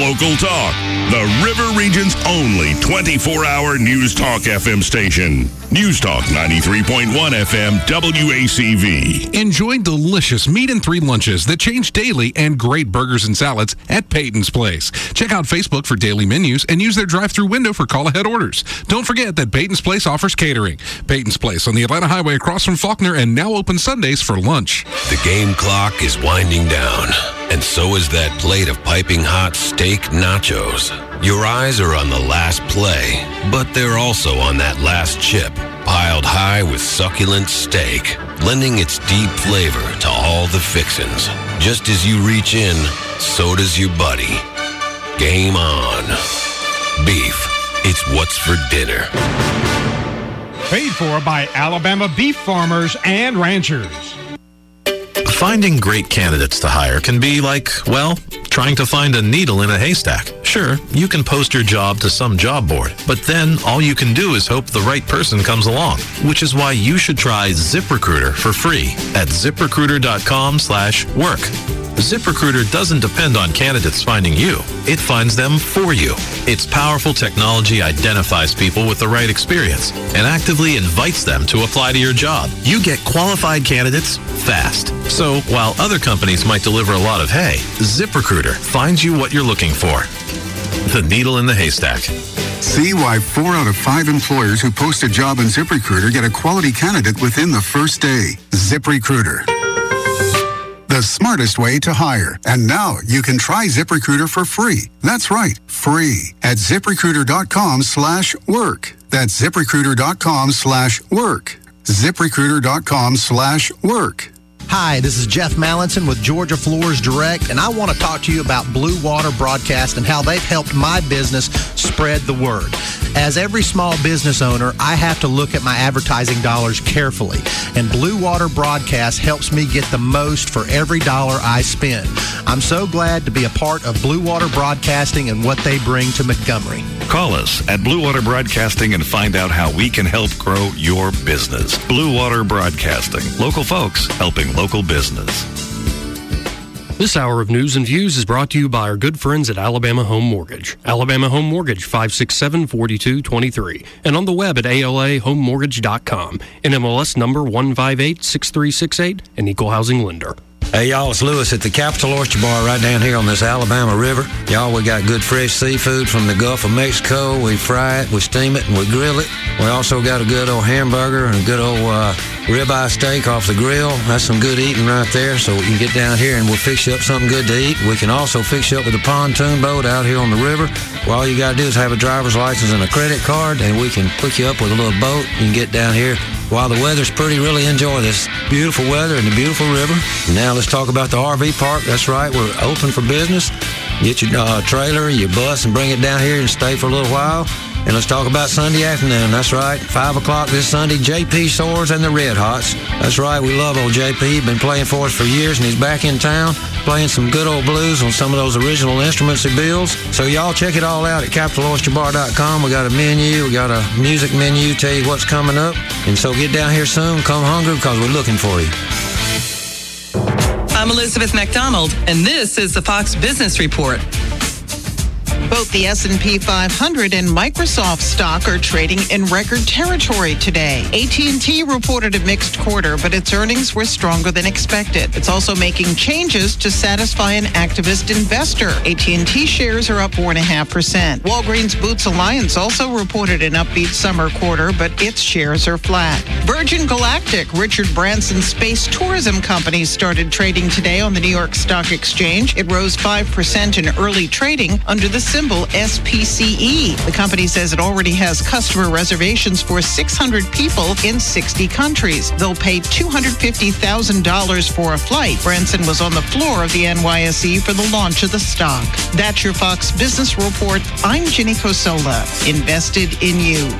local talk. The River Region's only twenty-four hour News Talk F M station. News Talk ninety-three point one F M W A C V. Enjoy delicious meat and three lunches that change daily and great burgers and salads at Peyton's Place. Check out Facebook for daily menus and use their drive-through window for call-ahead orders. Don't forget that Peyton's Place offers catering. Peyton's Place on the Atlanta Highway across from Faulkner and now open Sundays for lunch. The game clock is winding down, and so is that plate of piping hot steak nachos. Your eyes are on the last play, but they're also on that last chip, piled high with succulent steak, lending its deep flavor to all the fixins. Just as you reach in, so does your buddy. Game on. Beef, it's what's for dinner. Paid for by Alabama beef farmers and ranchers. Finding great candidates to hire can be like, well, trying to find a needle in a haystack. Sure, you can post your job to some job board, but then all you can do is hope the right person comes along, which is why you should try ZipRecruiter for free at ZipRecruiter.com slash work. ZipRecruiter doesn't depend on candidates finding you. It finds them for you. Its powerful technology identifies people with the right experience and actively invites them to apply to your job. You get qualified candidates fast. So while other companies might deliver a lot of hay, ZipRecruiter finds you what you're looking for. The needle in the haystack. See why four out of five employers who post a job in ZipRecruiter get a quality candidate within the first day. ZipRecruiter. The smartest way to hire. And now you can try ZipRecruiter for free. That's right, free at ZipRecruiter.com slash work. That's ZipRecruiter.com slash work. ZipRecruiter.com slash work. Hi, this is Jeff Mallinson with Georgia Floors Direct, and I want to talk to you about Blue Water Broadcast and how they've helped my business spread the word. As every small business owner, I have to look at my advertising dollars carefully, and Blue Water Broadcast helps me get the most for every dollar I spend. I'm so glad to be a part of Blue Water Broadcasting and what they bring to Montgomery. Call us at Blue Water Broadcasting and find out how we can help grow your business. Blue Water Broadcasting. Local folks helping local business. This hour of news and views is brought to you by our good friends at Alabama Home Mortgage. Alabama Home Mortgage, five six seven, four two two three. And on the web at A L A home mortgage dot com. N M L S number one five eight six three six eight, an equal housing lender. Hey, y'all, it's Lewis at the Capital Oyster Bar right down here on this Alabama River. Y'all, we got good fresh seafood from the Gulf of Mexico. We fry it, we steam it, and we grill it. We also got a good old hamburger and a good old uh, ribeye steak off the grill. That's some good eating right there, so you can get down here and we'll fix you up something good to eat. We can also fix you up with a pontoon boat out here on the river. Well, all you got to do is have a driver's license and a credit card, and we can hook you up with a little boat. You can get down here. While the weather's pretty, really enjoy this beautiful weather and the beautiful river. Now let's talk about the R V park. That's right, we're open for business. Get your uh, trailer, your bus, and bring it down here and stay for a little while. And let's talk about Sunday afternoon. That's right, five o'clock this Sunday, J P Swords and the Red Hots. That's right, we love old J P. He's been playing for us for years, and he's back in town playing some good old blues on some of those original instruments he builds. So y'all check it all out at capital oyster bar dot com. We got a menu, we got a music menu, tell you what's coming up. And so get down here soon, come hungry, because we're looking for you. I'm Elizabeth McDonald, and this is the Fox Business Report. Both the S and P five hundred and Microsoft stock are trading in record territory today. A T and T reported a mixed quarter, but its earnings were stronger than expected. It's also making changes to satisfy an activist investor. A T and T shares are up four point five percent. Walgreens Boots Alliance also reported an upbeat summer quarter, but its shares are flat. Virgin Galactic, Richard Branson's space tourism company, started trading today on the New York Stock Exchange. It rose five percent in early trading under the symbol S P C E. The company says it already has customer reservations for six hundred people in sixty countries. They'll pay two hundred fifty thousand dollars for a flight. Branson was on the floor of the N Y S E for the launch of the stock. That's your Fox Business Report. I'm Ginny Cosola. Invested in you.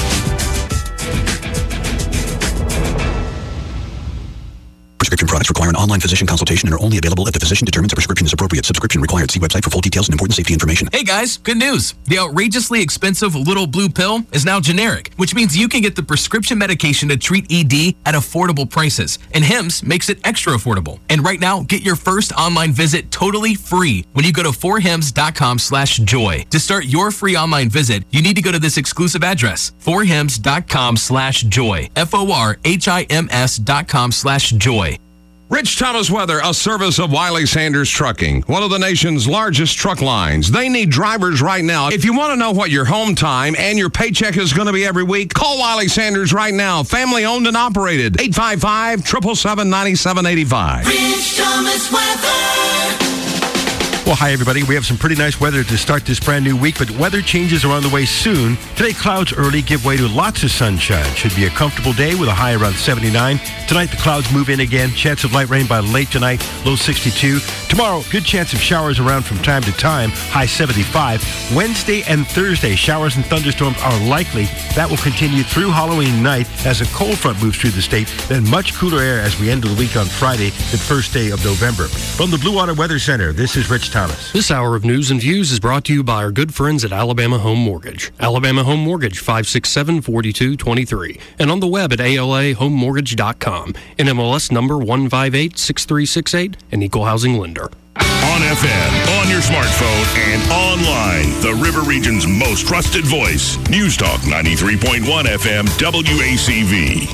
Prescription products require an online physician consultation and are only available if the physician determines a prescription is appropriate. Subscription required. See website for full details and important safety information. Hey guys, good news. The outrageously expensive Little Blue Pill is now generic, which means you can get the prescription medication to treat E D at affordable prices. And Hims makes it extra affordable. And right now, get your first online visit totally free when you go to four hims dot com slash joy. To start your free online visit, you need to go to this exclusive address, four hims dot com slash joy. F O R H I M S dot com slash joy. Rich Thomas Weather, a service of Wiley Sanders Trucking, one of the nation's largest truck lines. They need drivers right now. If you want to know what your home time and your paycheck is going to be every week, call Wiley Sanders right now. Family owned and operated. eight five five, seven seven seven, nine seven eight five. Rich Thomas Weather. Well, hi, everybody. We have some pretty nice weather to start this brand new week, but weather changes are on the way soon. Today, clouds early give way to lots of sunshine. Should be a comfortable day with a high around seventy-nine. Tonight, the clouds move in again. Chance of light rain by late tonight, low sixty-two. Tomorrow, good chance of showers around from time to time, high seventy-five. Wednesday and Thursday, showers and thunderstorms are likely. That will continue through Halloween night as a cold front moves through the state, then much cooler air as we end the week on Friday, the first day of November. From the Blue Water Weather Center, this is Rich Thomas. This hour of news and views is brought to you by our good friends at Alabama Home Mortgage. Alabama Home Mortgage, five six seven, four two two three. And on the web at A L A home mortgage dot com. N M L S number one five eight six three six eight, an equal housing lender. On F M, on your smartphone, and online, the River Region's most trusted voice. News Talk ninety-three point one F M W A C V.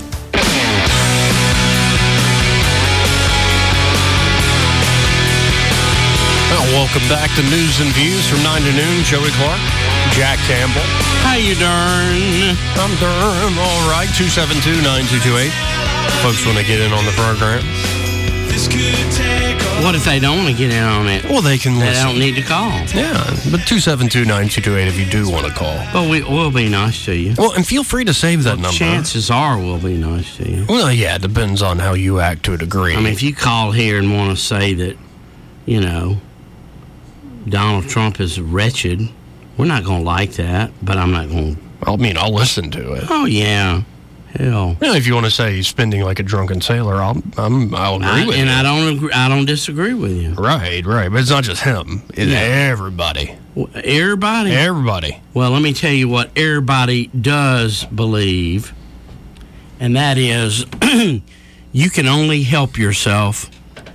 Well, welcome back to News and Views from nine to noon. Joey Clark, Jack Campbell. How you doing? I'm doing all right. two seven two, nine two two eight. Folks want to get in on the program. What if they don't want to get in on it? Well, they can They listen. don't need to call. Yeah, but two seven two, nine two two eight if you do want to call. But we, we'll be nice to you. Well, and feel free to save that Well, number. chances are we'll be nice to you. Well, yeah, it depends on how you act to a degree. I mean, if you call here and want to say that, you know, Donald Trump is wretched, we're not going to like that, but I'm not going to. I mean, I'll listen to it. Oh, yeah. Hell. Yeah, if you want to say he's spending like a drunken sailor, I'll I'm, I'll agree I, with and you. I don't agree, I don't disagree with you. Right, right. But it's not just him. It's Yeah. everybody. Well, everybody? Everybody. Well, let me tell you what everybody does believe, and that is you can only help yourself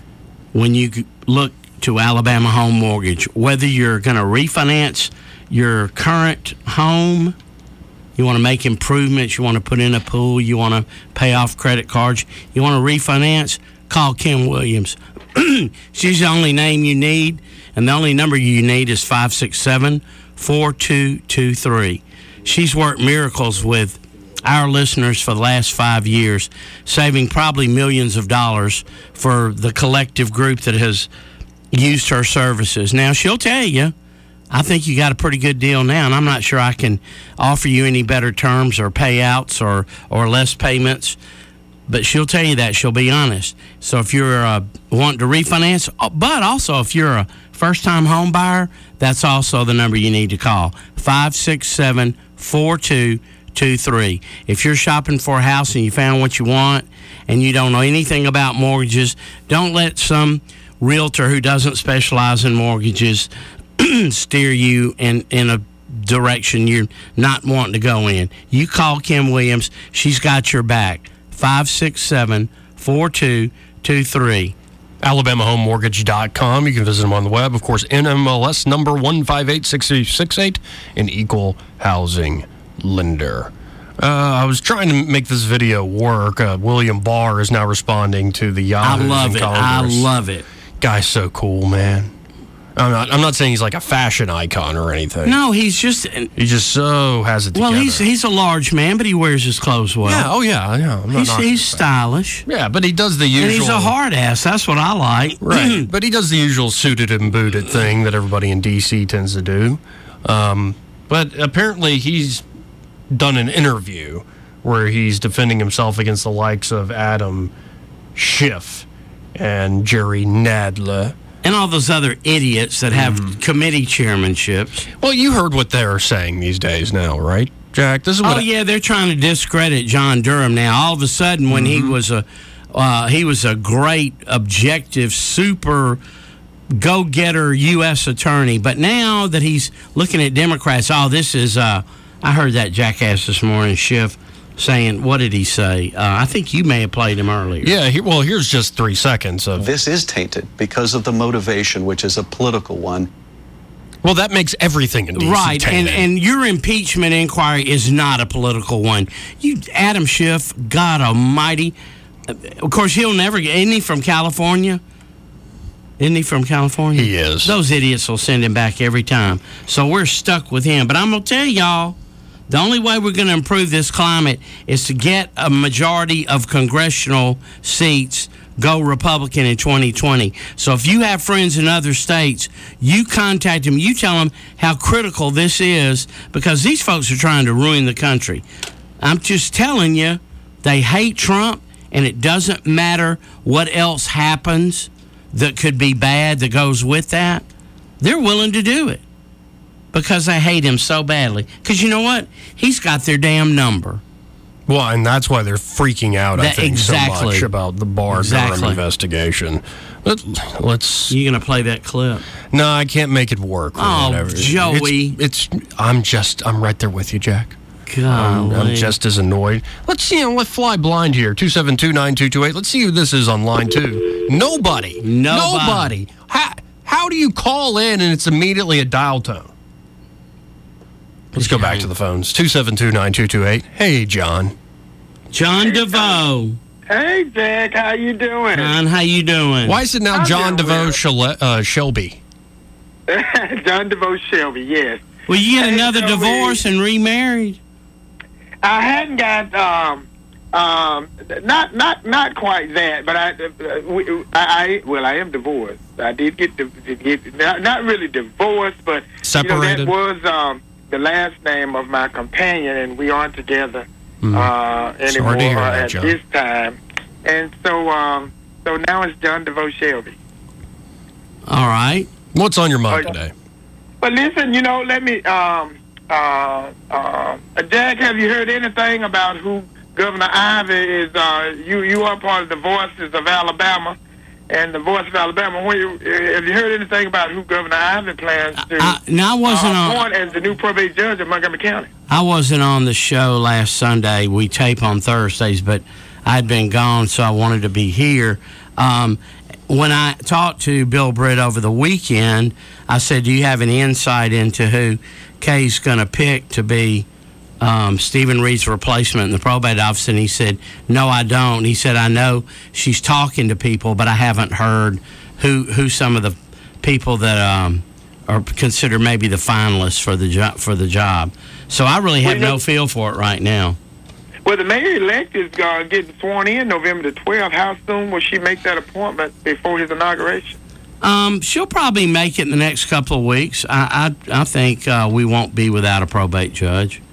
when you look to Alabama Home Mortgage. Whether you're going to refinance your current home, you want to make improvements, you want to put in a pool, you want to pay off credit cards, you want to refinance, call Kim Williams. She's the only name you need, and the only number you need is five six seven, four two two three. She's worked miracles with our listeners for the last five years, saving probably millions of dollars for the collective group that has used her services. Now, she'll tell you, I think you got a pretty good deal now, and I'm not sure I can offer you any better terms or payouts or, or less payments, but she'll tell you that. She'll be honest. So if you're uh, wanting to refinance, but also if you're a first-time home buyer, that's also the number you need to call, five six seven, four two two three. If you're shopping for a house and you found what you want and you don't know anything about mortgages, don't let some realtor who doesn't specialize in mortgages steer you in, in a direction you're not wanting to go in. You call Kim Williams. She's got your back. five six seven, four two two three. Alabama Home Mortgage dot com. You can visit them on the web. Of course, N M L S number one five eight six three six eight, an equal housing lender. Uh, I was trying to make this video work. Uh, William Barr is now responding to the Yahoos I love in it. I Congress. love it. Guy's so cool, man. I'm not. I'm not saying he's like a fashion icon or anything. No, he's just. He just so has it together. Well, he's he's a large man, but he wears his clothes well. Yeah. Oh yeah. Yeah. I'm not he's knocking he's the fact. stylish. Yeah, but he does the usual. And he's a hard ass. That's what I like. Right. But he does the usual suited and booted thing that everybody in D C tends to do. Um, but apparently he's done an interview where he's defending himself against the likes of Adam Schiff and Jerry Nadler. And all those other idiots that have Mm-hmm. committee chairmanships. Well, you heard what they're saying these days now, right, Jack? This is what Oh, yeah, they're trying to discredit John Durham now. All of a sudden, when Mm-hmm. he was a, Uh, he was a great, objective, super go-getter U S attorney. But now that he's looking at Democrats, oh, this is, uh, I heard that jackass this morning, Schiff, saying, what did he say? Uh, I think you may have played him earlier. Yeah, he, well, here's just three seconds of... This is tainted because of the motivation, which is a political one. Well, that makes everything in D C right, tainted. and, and your impeachment inquiry is not a political one. You, Adam Schiff, God almighty. Of course, he'll never get... Isn't he from California? Isn't he from California? He is. Those idiots will send him back every time. So we're stuck with him. But I'm going to tell y'all, the only way we're going to improve this climate is to get a majority of congressional seats go Republican in twenty twenty. So if you have friends in other states, you contact them. You tell them how critical this is, because these folks are trying to ruin the country. I'm just telling you, they hate Trump, and it doesn't matter what else happens that could be bad that goes with that. They're willing to do it because they hate him so badly. Because you know what? He's got their damn number. Well, and that's why they're freaking out, I That- think, exactly. so much about the Barr Exactly. Durham investigation. Let, let's... You going to play that clip? No, I can't make it work. or Oh, whatever. Joey. It's, it's... I'm just... I'm right there with you, Jack. I'm, I'm Golly. just as annoyed. Let's, you know, let's fly blind here. two seven two, nine two two eight. Let's see who this is on line two. Nobody. Nobody. Nobody. How, how do you call in and it's immediately a dial tone? Let's go back to the phones. two seven two, nine two two eight. Hey, John. John DeVoe. Hey, Jack, how you doing? John, how you doing? Why is it now I'm John doing DeVoe well. Shele- uh, Shelby? John DeVoe Shelby, yes. Will you get Hey, another Joey. divorce and remarried? I hadn't got um um not not not quite that, but I uh, we, I, I well I am divorced. I did get to get not, not really divorced, but Separated. You know, that was um the last name of my companion, and we aren't together Mm. uh, Sorry to anymore hear that, at John. this time. And so um so now it's John DeVoe Shelby. All right. What's on your mind Oh, today? But listen, you know, let me, um, uh, uh, Jack, have you heard anything about who Governor Ivey is? Uh, you you are part of the Voices of Alabama, and the Voice of Alabama. When you, have you heard anything about who Governor Ivey plans to I, now, I wasn't uh, on. appoint as the new probate judge of Montgomery County? I wasn't on the show last Sunday. We tape on Thursdays, but I'd been gone, so I wanted to be here. Um, when I talked to Bill Britt over the weekend, I said, do you have any insight into who Kay's going to pick to be um, Stephen Reed's replacement in the probate office? And he said, no, I don't. He said, I know she's talking to people, but I haven't heard who who some of the people that um, are considered maybe the finalists for the, jo- for the job. So I really have no feel for it right now. Well, the mayor-elect is uh, getting sworn in November the twelfth. How soon will she make that appointment before his inauguration? Um, she'll probably make it in the next couple of weeks. I I, I think uh, we won't be without a probate judge.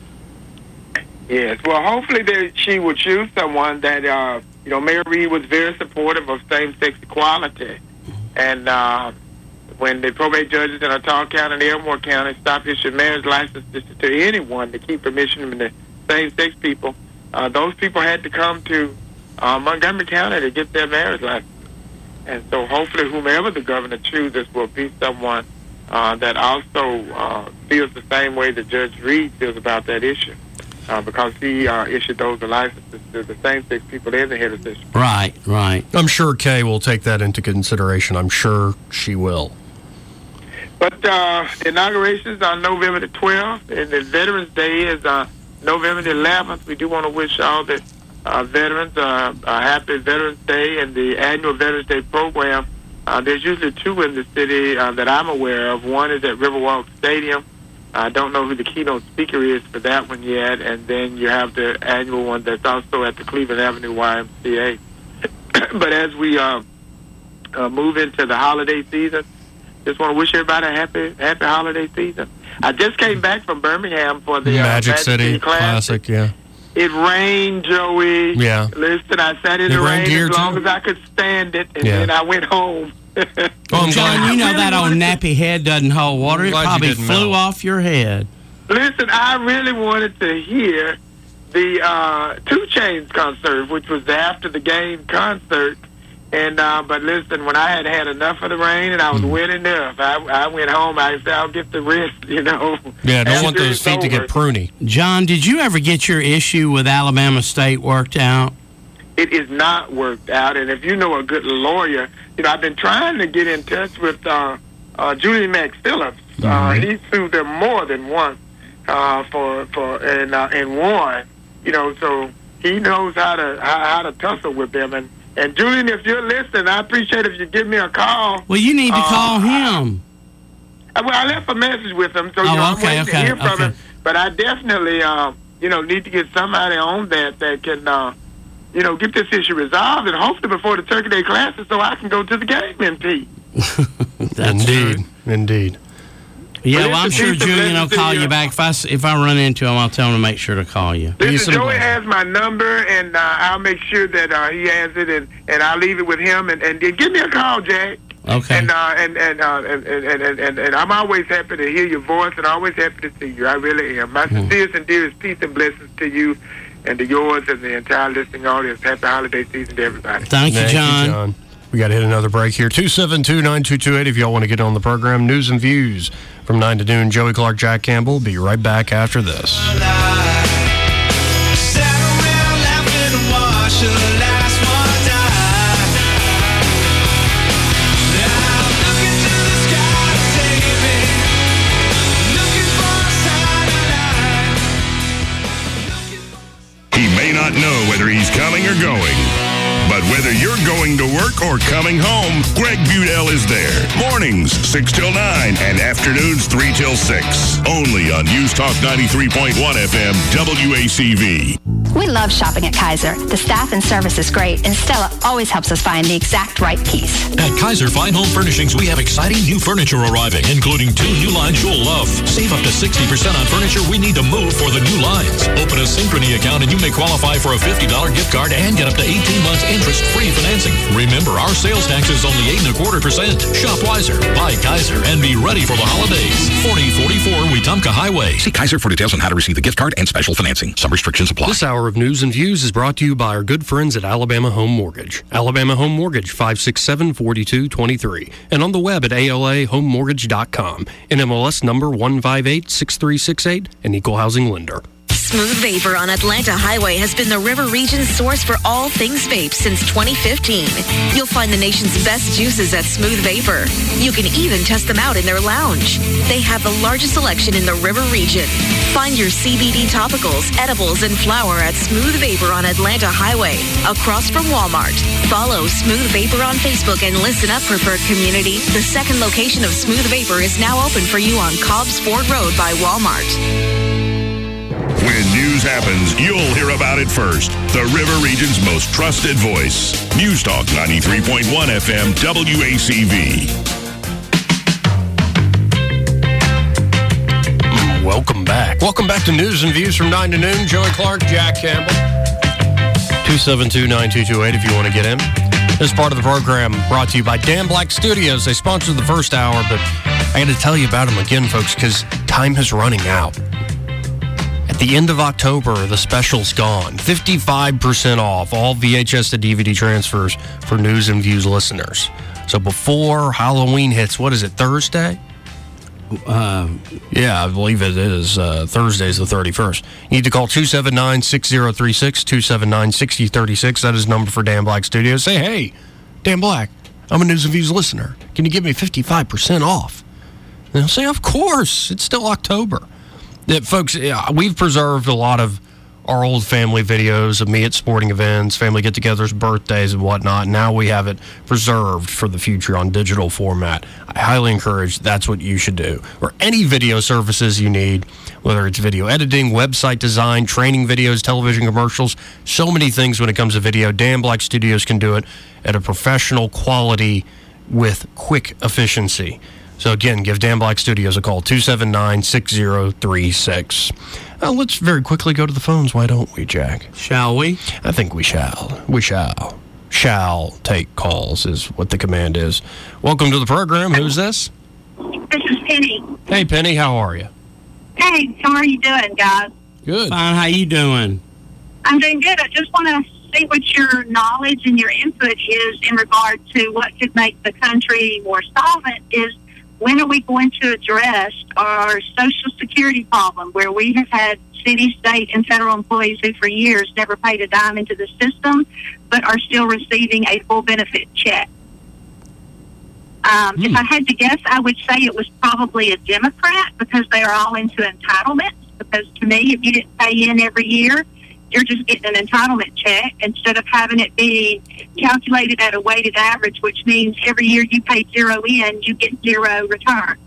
Yes. Well, hopefully that she will choose someone that, uh, you know, Mayor Reed was very supportive of same-sex equality. And uh, when the probate judges in Ottawa County and Elmore County stopped issuing marriage licenses to anyone to keep permission from the same-sex people, uh, those people had to come to uh, Montgomery County to get their marriage license. And so hopefully whomever the governor chooses will be someone uh, that also uh, feels the same way that Judge Reed feels about that issue. Uh, because he uh, issued those licenses to the same-sex people in the heterosexual. Right, right. I'm sure Kay will take that into consideration. I'm sure she will. But uh, the inauguration is on November the twelfth, and the Veterans Day is on November the eleventh. We do want to wish all the uh, veterans uh, a happy Veterans Day and the annual Veterans Day program. Uh, there's usually two in the city uh, that I'm aware of. One is at Riverwalk Stadium. I don't know who the keynote speaker is for that one yet. And then you have the annual one that's also at the Cleveland Avenue Y M C A. But as we uh, uh, move into the holiday season, just want to wish everybody a happy, happy holiday season. I just came back from Birmingham for the uh, Magic City Classic. Classic, yeah. It rained, Joey. Yeah. Listen, I sat in It the rained rain here, as long too? as I could stand it, and Yeah. then I went home. Well, John, you know that old nappy head doesn't hold water. It glad you probably didn't flew melt. off your head. Listen, I really wanted to hear the uh, two Chainz concert, which was the after the game concert. And uh, but listen, when I had had enough of the rain and I was wet enough, I, I went home. I said, I'll get the rest, you know. Yeah, don't want after those it's feet to over. get pruny. John, did you ever get your issue with Alabama State worked out? It is not worked out. And if you know a good lawyer, you know, I've been trying to get in touch with uh, uh, Julian Max Phillips. Uh, Mhm. he sued them more than once uh, for for and uh, and won. You know, so he knows how to how, how to tussle with them. And and Julian, if you're listening, I appreciate if you give me a call. Well, you need to Uh, call him. I, well, I left a message with him, so you Oh, know, I'm okay, waiting okay, to hear from okay. him. But I definitely, uh, you know, need to get somebody on that that can, uh, you know, get this issue resolved, and hopefully before the Turkey Day Classic, so I can go to the game in peace. Indeed, indeed. Yeah, Well, well, I'm it's a sure piece of Julian will legislation, call you you know. back. If I, s- if I run into him, I'll tell him to make sure to call you. Listen, Joey has my number, and uh, I'll make sure that uh, he has it, and, and I'll leave it with him. And, and give me a call, Jack. Okay. And uh, and and, uh, and, and, and and and I'm always happy to hear your voice, and always happy to see you. I really am. My sincerest and dearest peace and blessings to you, and to yours and the entire listening audience. Happy holiday season to everybody. Thank you, John. We got to hit another break here. two seven two, nine two two eight if y'all want to get on the program. News and views from nine to noon. Joey Clark, Jack Campbell. Be right back after this. He may not know whether he's coming or going, but whether you're going to work or coming home, Greg Budell is there. Mornings, six till nine, and afternoons, three till six. Only on News Talk ninety-three point one F M, W A C V. We love shopping at Kaiser. The staff and service is great, and Stella always helps us find the exact right piece. At Kaiser Fine Home Furnishings, we have exciting new furniture arriving, including two new lines you'll love. Save up to sixty percent on furniture we need to move for the new lines. Open a Synchrony account and you may qualify for a fifty dollars gift card and get up to eighteen months interest-free financing. Remember, our sales tax is only eight and a quarter percent. Shop wiser, buy Kaiser, and be ready for the holidays. forty forty-four Wetumpka Highway. See Kaiser for details on how to receive the gift card and special financing. Some restrictions apply. This hour of News and Views is brought to you by our good friends at Alabama Home Mortgage. Alabama Home Mortgage, five six seven, four two two three. And on the web at A L A home mortgage dot com. N M L S number one five eight six three six eight, an equal housing lender. Smooth Vapor on Atlanta Highway has been the River Region's source for all things vape since twenty fifteen. You'll find the nation's best juices at Smooth Vapor. You can even test them out in their lounge. They have the largest selection in the River Region. Find your C B D topicals, edibles, and flower at Smooth Vapor on Atlanta Highway, across from Walmart. Follow Smooth Vapor on Facebook and listen up, preferred community. The second location of Smooth Vapor is now open for you on Cobbs Ford Road by Walmart. When news happens, you'll hear about it first. The River Region's most trusted voice. News Talk ninety-three point one F M, W A C V. Welcome back. Welcome back to News and Views from nine to noon. Joey Clark, Jack Campbell. two seven two, nine two two eight if you want to get in. This part of the program brought to you by Dan Black Studios. They sponsored the first hour, but I got to tell you about them again, folks, because time is running out. At the end of October, the special's gone. fifty-five percent off all V H S to D V D transfers for News and Views listeners. So before Halloween hits, what is it, Thursday? Uh, yeah, I believe it is. Uh, Thursday's the thirty-first. You need to call two seven nine, six zero three six, two seven nine, six zero three six. That is the number for Dan Black Studios. Say, hey, Dan Black, I'm a News and Views listener. Can you give me fifty-five percent off? And they'll say, of course. It's still October. Yeah, folks, yeah, we've preserved a lot of our old family videos of me at sporting events, family get-togethers, birthdays, and whatnot. Now we have it preserved for the future on digital format. I highly encourage that's what you should do. Or any video services you need, whether it's video editing, website design, training videos, television commercials, so many things when it comes to video. Dan Black Studios can do it at a professional quality with quick efficiency. So again, give Dan Black Studios a call, two seven nine, six zero three six. Uh, let's very quickly go to the phones, why don't we, Jack? Shall we? I think we shall. We shall. Shall take calls is what the command is. Welcome to the program. Who's this? This is Penny. Hey, Penny, how are you? Hey, how are you doing, guys? Good. Fine, how you doing? I'm doing good. I just want to see what your knowledge and your input is in regard to what could make the country more solvent. Is when are we going to address our Social Security problem, where we have had city, state, and federal employees who for years never paid a dime into the system, but are still receiving a full benefit check? Um, mm. If I had to guess, I would say it was probably a Democrat, because they are all into entitlements. Because to me, if you didn't pay in every year, you're just getting an entitlement check instead of having it be calculated at a weighted average, which means every year you pay zero in, you get zero return.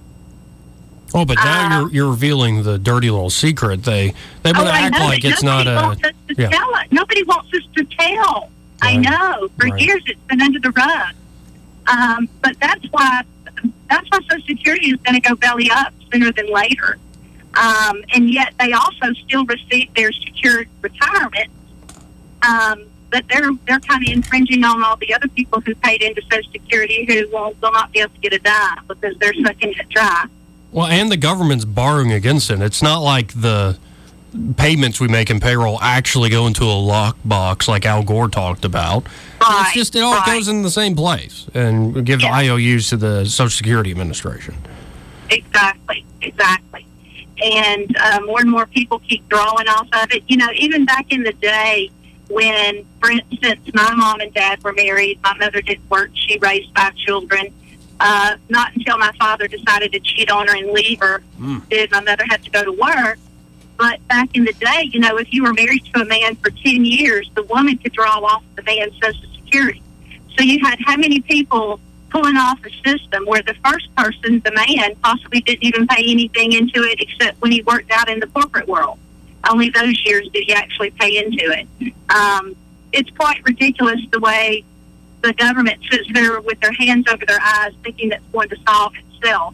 Oh, but now um, you're you're revealing the dirty little secret. They they want to oh, act know, like it's not a. Wants us to yeah. tell it. Nobody wants us to tell. Right. I know. For right. years, it's been under the rug. Um, but that's why that's why Social Security is going to go belly up sooner than later. Um, and yet they also still receive their secured retirement, um, but they're they're kind of infringing on all the other people who paid into Social Security who will, will not be able to get a dime because they're sucking it dry. Well, and the government's borrowing against it. It's not like the payments we make in payroll actually go into a lockbox like Al Gore talked about. Right, it's just it all right. goes in the same place and give yeah. I O Us to the Social Security Administration. Exactly, exactly. And uh, more and more people keep drawing off of it. You know, even back in the day when, for instance, my mom and dad were married, my mother didn't work, she raised five children. Uh, not until my father decided to cheat on her and leave her mm. did my mother have to go to work. But back in the day, you know, if you were married to a man for ten years, the woman could draw off the man's Social Security. So you had how many people pulling off a system where the first person, the man, possibly didn't even pay anything into it except when he worked out in the corporate world. Only those years did he actually pay into it. Um, it's quite ridiculous the way the government sits there with their hands over their eyes thinking that's going to solve itself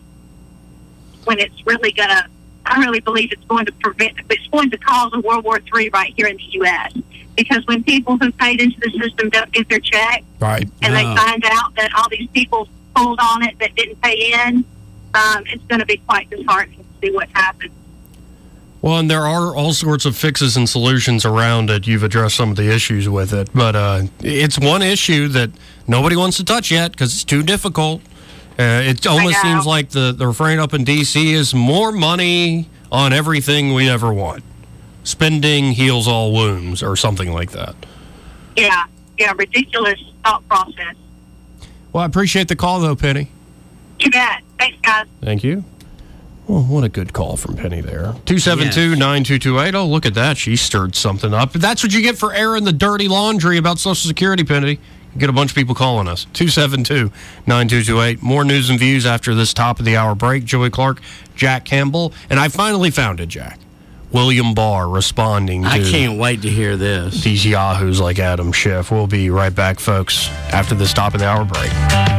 when it's really going to, I really believe it's going to prevent, it's going to cause a World War Three right here in the U S Because when people who paid into the system don't get their check, right, and uh, they find out that all these people pulled on it that didn't pay in, um, it's going to be quite disheartening to see what happens. Well, and there are all sorts of fixes and solutions around it. You've addressed some of the issues with it, but uh, it's one issue that nobody wants to touch yet because it's too difficult. Uh, it almost seems like the, the refrain up in D C is more money on everything we ever want. Spending heals all wounds or something like that. Yeah, yeah, ridiculous thought process. Well, I appreciate the call, though, Penny. You bet. Thanks, guys. Thank you. Well, what a good call from Penny there. two seven two, nine two two eight. Oh, look at that. She stirred something up. That's what you get for airing the dirty laundry about Social Security, Penny. You get a bunch of people calling us. two seven two, nine two two eight. More news and views after this top of the hour break. Joey Clark, Jack Campbell. And I finally found it, Jack. William Barr responding to... I can't wait to hear this. These yahoos like Adam Schiff. We'll be right back, folks, after this top of the hour break.